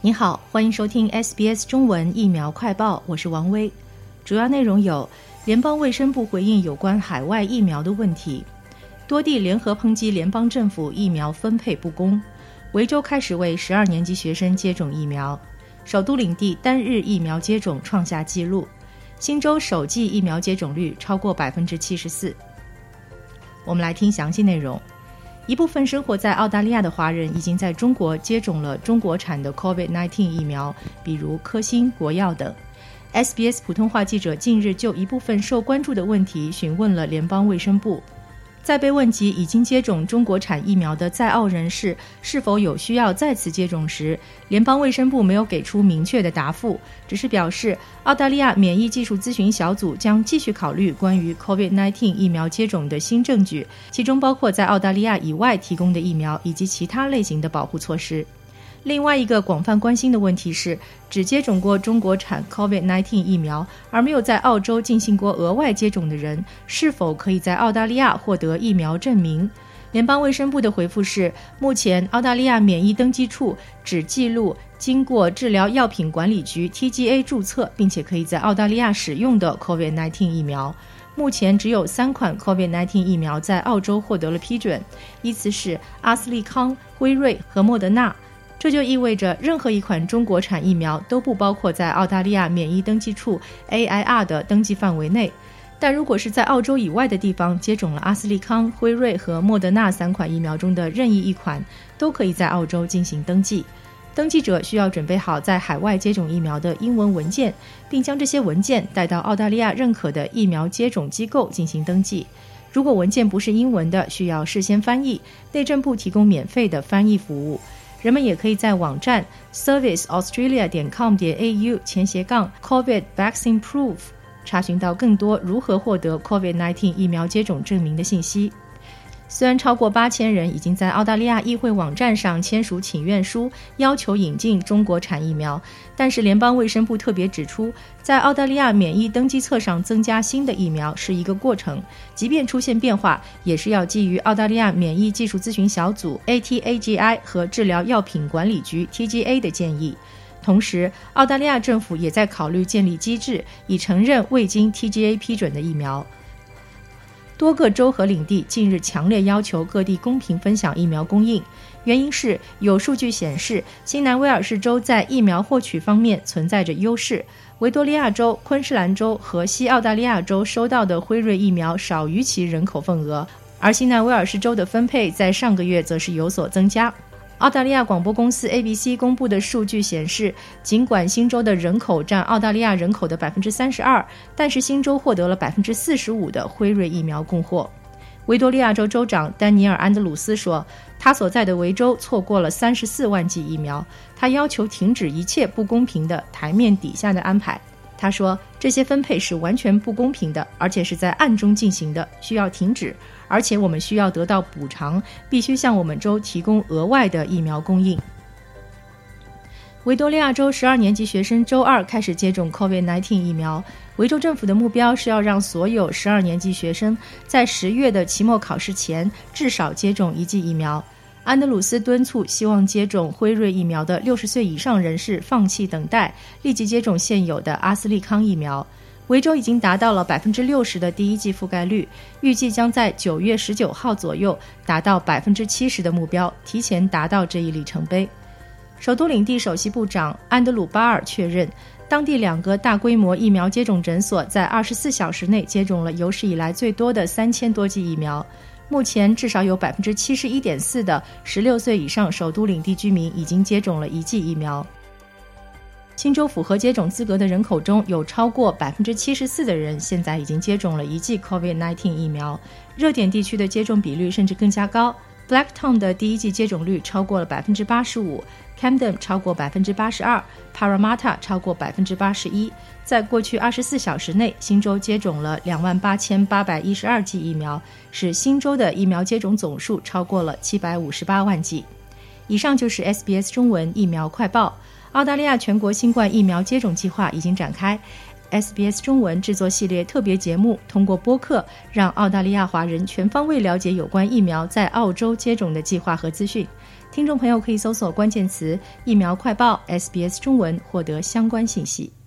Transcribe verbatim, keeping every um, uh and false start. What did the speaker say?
你好，欢迎收听 S B S 中文疫苗快报，我是王威。主要内容有：联邦卫生部回应有关海外疫苗的问题；多地联合抨击联邦政府疫苗分配不公；维州开始为十二年级学生接种疫苗；首都领地单日疫苗接种创下纪录；新州首剂疫苗接种率超过 百分之七十四。 我们来听详细内容。一部分生活在澳大利亚的华人已经在中国接种了中国产的 COVID 十九 疫苗，比如科兴、国药等。 S B S 普通话记者近日就一部分受关注的问题询问了联邦卫生部。在被问及已经接种中国产疫苗的在澳人士是否有需要再次接种时，联邦卫生部没有给出明确的答复，只是表示澳大利亚免疫技术咨询小组将继续考虑关于 COVID 十九 疫苗接种的新证据，其中包括在澳大利亚以外提供的疫苗以及其他类型的保护措施。另外一个广泛关心的问题是，只接种过中国产 COVID 十九 疫苗而没有在澳洲进行过额外接种的人，是否可以在澳大利亚获得疫苗证明？联邦卫生部的回复是，目前澳大利亚免疫登记处只记录经过治疗药品管理局 T G A 注册并且可以在澳大利亚使用的 COVID 十九 疫苗。目前只有三款 COVID 十九 疫苗在澳洲获得了批准，依次是阿斯利康、辉瑞和莫德纳。这就意味着任何一款中国产疫苗都不包括在澳大利亚免疫登记处 A I R 的登记范围内。但如果是在澳洲以外的地方接种了阿斯利康、辉瑞和莫德纳三款疫苗中的任意一款，都可以在澳洲进行登记。登记者需要准备好在海外接种疫苗的英文文件，并将这些文件带到澳大利亚认可的疫苗接种机构进行登记。如果文件不是英文的，需要事先翻译，内政部提供免费的翻译服务。人们也可以在网站 service australia dot com dot a u 前斜杠 COVID vaccine proof 查询到更多如何获得 COVID 十九 疫苗接种证明的信息。虽然超过八千人已经在澳大利亚议会网站上签署请愿书，要求引进中国产疫苗，但是联邦卫生部特别指出，在澳大利亚免疫登记册上增加新的疫苗是一个过程，即便出现变化，也是要基于澳大利亚免疫技术咨询小组 A T A G I 和治疗药品管理局 T G A 的建议。同时，澳大利亚政府也在考虑建立机制，以承认未经 T G A 批准的疫苗。多个州和领地近日强烈要求各地公平分享疫苗供应，原因是有数据显示新南威尔士州在疫苗获取方面存在着优势，维多利亚州、昆士兰州和西澳大利亚州收到的辉瑞疫苗少于其人口份额，而新南威尔士州的分配在上个月则是有所增加。澳大利亚广播公司 A B C 公布的数据显示，尽管新州的人口占澳大利亚人口的 百分之三十二， 但是新州获得了 百分之四十五 的辉瑞疫苗供货。维多利亚州州长丹尼尔·安德鲁斯说，他所在的维州错过了三十四万剂疫苗，他要求停止一切不公平的台面底下的安排。他说，这些分配是完全不公平的，而且是在暗中进行的，需要停止，而且我们需要得到补偿，必须向我们州提供额外的疫苗供应。维多利亚州十二年级学生周二开始接种 COVID 十九 疫苗，维州政府的目标是要让所有十二年级学生在十月的期末考试前至少接种一剂疫苗。安德鲁斯敦促希望接种辉瑞疫苗的六十岁以上人士放弃等待，立即接种现有的阿斯利康疫苗。维州已经达到了 百分之六十 的第一剂覆盖率，预计将在九月十九号左右达到 百分之七十 的目标，提前达到这一里程碑。首都领地首席部长安德鲁巴尔确认，当地两个大规模疫苗接种诊所在二十四小时内接种了有史以来最多的三千多剂疫苗。目前至少有 百分之七十一点四 的十六岁以上首都领地居民已经接种了一剂疫苗。新州符合接种资格的人口中有超过 百分之七十四 的人现在已经接种了一剂 COVID 十九 疫苗，热点地区的接种比率甚至更加高。Blacktown 的第一剂接种率超过了 百分之八十五， Camden 超过 百分之八十二， Parramatta 超过 百分之八十一。在过去二十四小时内，新州接种了 两万八千八百一十二剂疫苗，使新州的疫苗接种总数超过了七百五十八万剂。以上就是 S B S 中文疫苗快报。澳大利亚全国新冠疫苗接种计划已经展开， S B S 中文制作系列特别节目，通过播客让澳大利亚华人全方位了解有关疫苗在澳洲接种的计划和资讯。 听众朋友可以搜索关键词“疫苗快报 S B S 中文”获得相关信息。